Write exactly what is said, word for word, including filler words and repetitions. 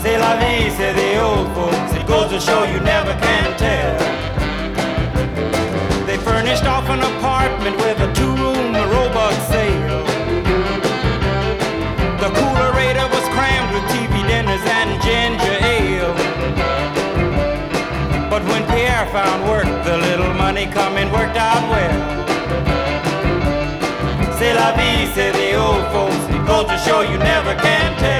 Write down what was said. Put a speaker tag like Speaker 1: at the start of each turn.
Speaker 1: C'est la vie, say the old folks. It goes to show you never can tell. They furnished off an apartment with a two-room robot sale. The coolerator was crammed with T V dinners and ginger ale. But when Pierre found work, the little money coming worked out well. C'est la vie, say the old folks. It goes to show you never can tell.